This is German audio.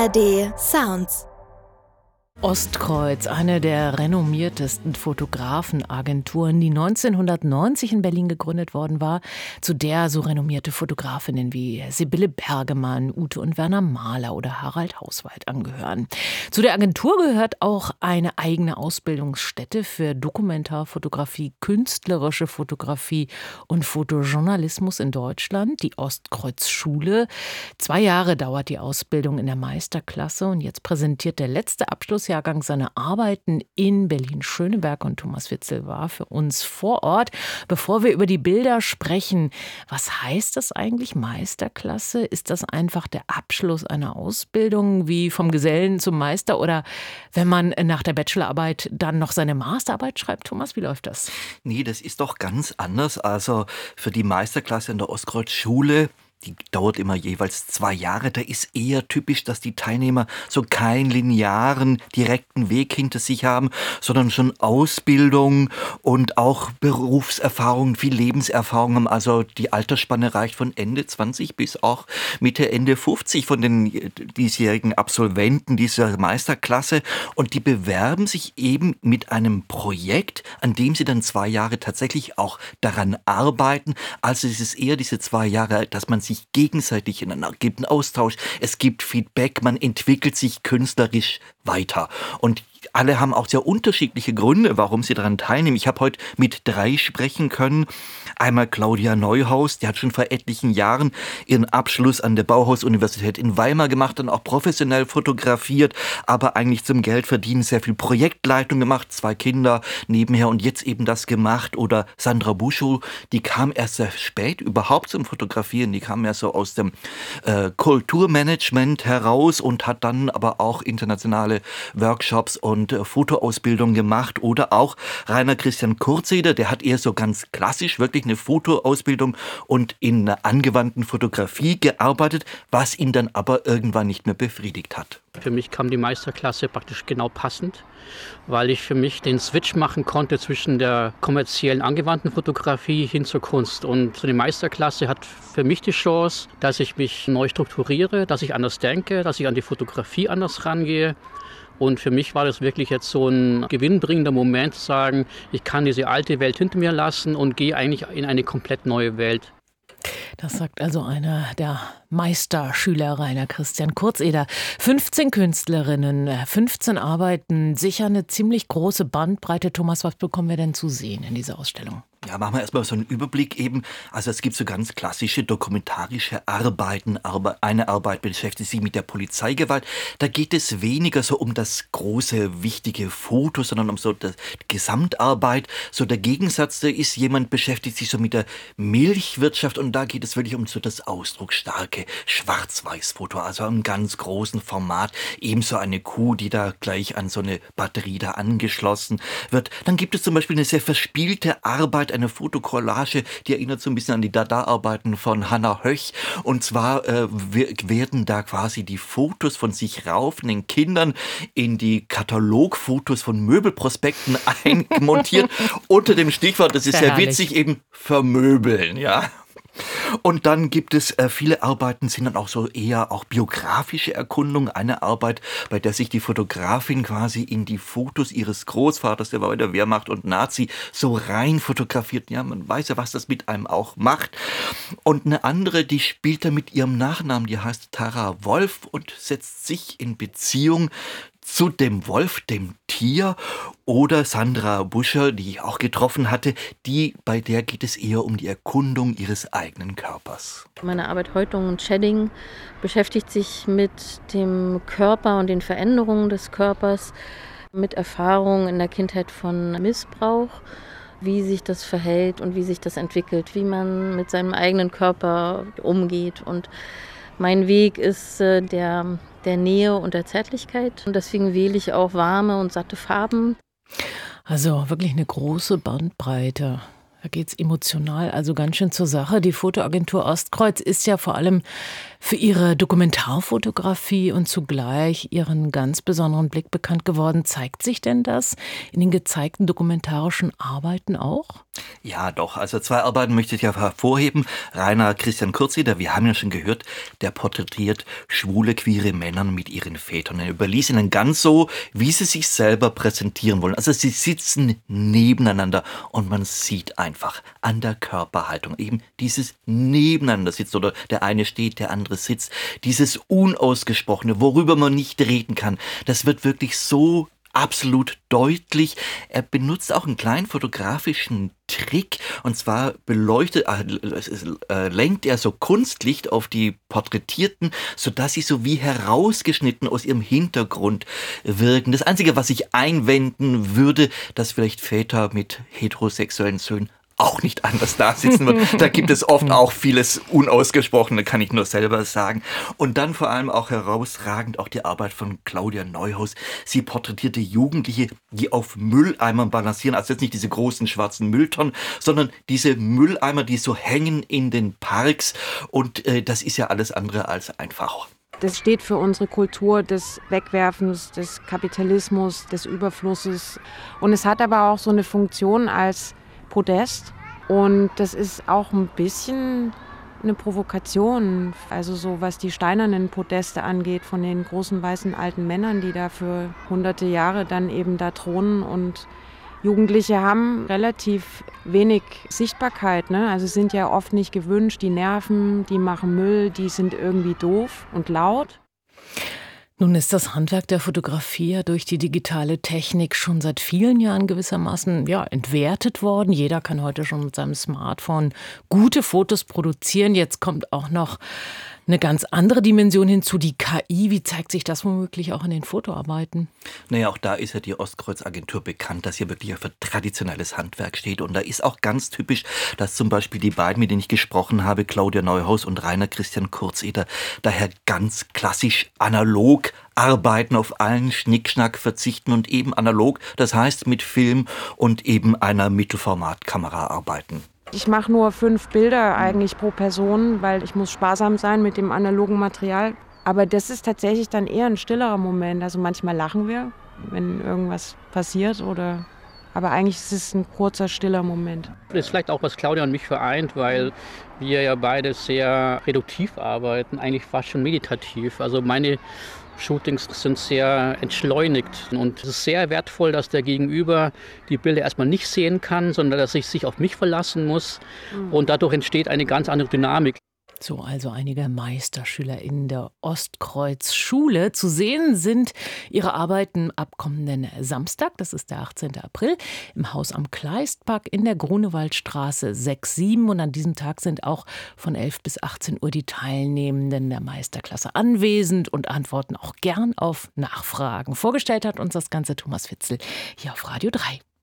ARD Sounds. Ostkreuz, eine der renommiertesten Fotografenagenturen, die 1990 in Berlin gegründet worden war, zu der so renommierte Fotografinnen wie Sibylle Bergemann, Ute und Werner Mahler oder Harald Hauswald angehören. Zu der Agentur gehört auch eine eigene Ausbildungsstätte für Dokumentarfotografie, künstlerische Fotografie und Fotojournalismus in Deutschland, die Ostkreuz-Schule. 2 Jahre dauert die Ausbildung in der Meisterklasse und jetzt präsentiert der letzte Abschlussjahrgang seine Arbeiten in Berlin-Schöneberg und Thomas Witzel war für uns vor Ort. Bevor wir über die Bilder sprechen, was heißt das eigentlich, Meisterklasse? Ist das einfach der Abschluss einer Ausbildung wie vom Gesellen zum Meister oder wenn man nach der Bachelorarbeit dann noch seine Masterarbeit schreibt? Thomas, wie läuft das? Nee, das ist doch ganz anders. Also für die Meisterklasse in der Ostkreuz-Schule, die dauert immer jeweils 2 Jahre. Da ist eher typisch, dass die Teilnehmer so keinen linearen, direkten Weg hinter sich haben, sondern schon Ausbildung und auch Berufserfahrung, viel Lebenserfahrung haben. Also die Altersspanne reicht von Ende 20 bis auch Mitte, Ende 50 von den diesjährigen Absolventen dieser Meisterklasse. Und die bewerben sich eben mit einem Projekt, an dem sie dann 2 Jahre tatsächlich auch daran arbeiten. Also es ist eher diese 2 Jahre, dass man sich gegenseitig gibt einen Austausch, es gibt Feedback, man entwickelt sich künstlerisch weiter. Und alle haben auch sehr unterschiedliche Gründe, warum sie daran teilnehmen. Ich habe heute mit 3 sprechen können. Einmal Claudia Neuhaus, die hat schon vor etlichen Jahren ihren Abschluss an der Bauhaus-Universität in Weimar gemacht, dann auch professionell fotografiert, aber eigentlich zum Geldverdienen sehr viel Projektleitung gemacht, 2 Kinder nebenher und jetzt eben das gemacht. Oder Sandra Buschow, die kam erst sehr spät überhaupt zum Fotografieren, die kam ja so aus dem Kulturmanagement heraus und hat dann aber auch internationale Workshops und Fotoausbildung gemacht. Oder auch Rainer Christian Kurzeder, der hat eher so ganz klassisch wirklich eine Fotoausbildung und in einer angewandten Fotografie gearbeitet, was ihn dann aber irgendwann nicht mehr befriedigt hat. Für mich kam die Meisterklasse praktisch genau passend, weil ich für mich den Switch machen konnte zwischen der kommerziellen angewandten Fotografie hin zur Kunst. Und so eine Meisterklasse hat für mich die Chance, dass ich mich neu strukturiere, dass ich anders denke, dass ich an die Fotografie anders rangehe. Und für mich war das wirklich jetzt so ein gewinnbringender Moment zu sagen, ich kann diese alte Welt hinter mir lassen und gehe eigentlich in eine komplett neue Welt. Das sagt also einer der Meisterschüler, Rainer Christian Kurzeder. 15 Künstlerinnen, 15 Arbeiten, sicher eine ziemlich große Bandbreite. Thomas, was bekommen wir denn zu sehen in dieser Ausstellung? Ja, machen wir erstmal so einen Überblick eben. Also es gibt so ganz klassische dokumentarische Arbeiten. Eine Arbeit beschäftigt sich mit der Polizeigewalt. Da geht es weniger so um das große, wichtige Foto, sondern um so die Gesamtarbeit. So der Gegensatz, da ist, jemand beschäftigt sich so mit der Milchwirtschaft und da geht es wirklich um so das ausdrucksstarke Schwarz-Weiß-Foto, also im ganz großen Format. Ebenso eine Kuh, die da gleich an so eine Batterie da angeschlossen wird. Dann gibt es zum Beispiel eine sehr verspielte Arbeit, eine Fotokollage, die erinnert so ein bisschen an die Dada-Arbeiten von Hannah Höch. Und zwar werden da quasi die Fotos von sich raufenden Kindern in die Katalogfotos von Möbelprospekten einmontiert. Unter dem Stichwort, das ist sehr witzig, eben vermöbeln, ja. Und dann gibt es viele Arbeiten, sind dann auch so eher auch biografische Erkundungen. Eine Arbeit, bei der sich die Fotografin quasi in die Fotos ihres Großvaters, der war bei der Wehrmacht und Nazi, so rein fotografiert. Ja, man weiß ja, was das mit einem auch macht. Und eine andere, die spielt dann mit ihrem Nachnamen, die heißt Tara Wolf und setzt sich in Beziehung zu dem Wolf, dem Tier. Oder Sandra Buscher, die ich auch getroffen hatte, bei der geht es eher um die Erkundung ihres eigenen Körpers. Meine Arbeit Häutung und Shedding beschäftigt sich mit dem Körper und den Veränderungen des Körpers, mit Erfahrungen in der Kindheit von Missbrauch, wie sich das verhält und wie sich das entwickelt, wie man mit seinem eigenen Körper umgeht. Und mein Weg ist der Nähe und der Zärtlichkeit. Und deswegen wähle ich auch warme und satte Farben. Also wirklich eine große Bandbreite. Da geht es emotional also ganz schön zur Sache. Die Fotoagentur Ostkreuz ist ja vor allem Für ihre Dokumentarfotografie und zugleich ihren ganz besonderen Blick bekannt geworden. Zeigt sich denn das in den gezeigten dokumentarischen Arbeiten auch? Ja, doch. Also 2 Arbeiten möchte ich ja hervorheben. Rainer Christian Kurzeder, wir haben ja schon gehört, der porträtiert schwule, queere Männer mit ihren Vätern. Er überließ ihnen ganz so, wie sie sich selber präsentieren wollen. Also sie sitzen nebeneinander und man sieht einfach an der Körperhaltung eben dieses Nebeneinander sitzt oder der eine steht, der andere sitzt. Dieses Unausgesprochene, worüber man nicht reden kann, das wird wirklich so absolut deutlich. Er benutzt auch einen kleinen fotografischen Trick, und zwar lenkt er so Kunstlicht auf die Porträtierten, sodass sie so wie herausgeschnitten aus ihrem Hintergrund wirken. Das Einzige, was ich einwenden würde, dass vielleicht Väter mit heterosexuellen Söhnen auch nicht anders da sitzen wird. Da gibt es oft auch vieles Unausgesprochene, kann ich nur selber sagen. Und dann vor allem auch herausragend auch die Arbeit von Claudia Neuhaus. Sie porträtierte Jugendliche, die auf Mülleimern balancieren. Also jetzt nicht diese großen schwarzen Mülltonnen, sondern diese Mülleimer, die so hängen in den Parks. Und das ist ja alles andere als einfach. Das steht für unsere Kultur des Wegwerfens, des Kapitalismus, des Überflusses. Und es hat aber auch so eine Funktion als Podest, und das ist auch ein bisschen eine Provokation, also so was die steinernen Podeste angeht von den großen weißen alten Männern, die da für hunderte Jahre dann eben da thronen, und Jugendliche haben relativ wenig Sichtbarkeit, ne? Also sind ja oft nicht gewünscht, die nerven, die machen Müll, die sind irgendwie doof und laut. Nun ist das Handwerk der Fotografie ja durch die digitale Technik schon seit vielen Jahren gewissermaßen entwertet worden. Jeder kann heute schon mit seinem Smartphone gute Fotos produzieren. Jetzt kommt auch noch eine ganz andere Dimension hinzu, die KI. Wie zeigt sich das womöglich auch in den Fotoarbeiten? Naja, auch da ist ja die Ostkreuz-Agentur bekannt, dass hier wirklich für traditionelles Handwerk steht. Und da ist auch ganz typisch, dass zum Beispiel die beiden, mit denen ich gesprochen habe, Claudia Neuhaus und Rainer Christian Kurzeder, daher ganz klassisch analog arbeiten, auf allen Schnickschnack verzichten und eben analog, das heißt mit Film und eben einer Mittelformatkamera arbeiten. Ich mache nur 5 Bilder eigentlich pro Person, weil ich muss sparsam sein mit dem analogen Material. Aber das ist tatsächlich dann eher ein stillerer Moment. Also manchmal lachen wir, wenn irgendwas passiert, aber eigentlich ist es ein kurzer, stiller Moment. Das ist vielleicht auch, was Claudia und mich vereint, weil wir ja beide sehr reduktiv arbeiten, eigentlich fast schon meditativ. Also meine Shootings sind sehr entschleunigt, und es ist sehr wertvoll, dass der Gegenüber die Bilder erstmal nicht sehen kann, sondern dass ich sich auf mich verlassen muss, und dadurch entsteht eine ganz andere Dynamik. So also einige MeisterschülerInnen der Ostkreuz-Schule. Zu sehen sind ihre Arbeiten ab kommenden Samstag, das ist der 18. April, im Haus am Kleistpark in der Grunewaldstraße 6-7. Und an diesem Tag sind auch von 11 bis 18 Uhr die Teilnehmenden der Meisterklasse anwesend und antworten auch gern auf Nachfragen. Vorgestellt hat uns das Ganze Thomas Witzel hier auf Radio 3.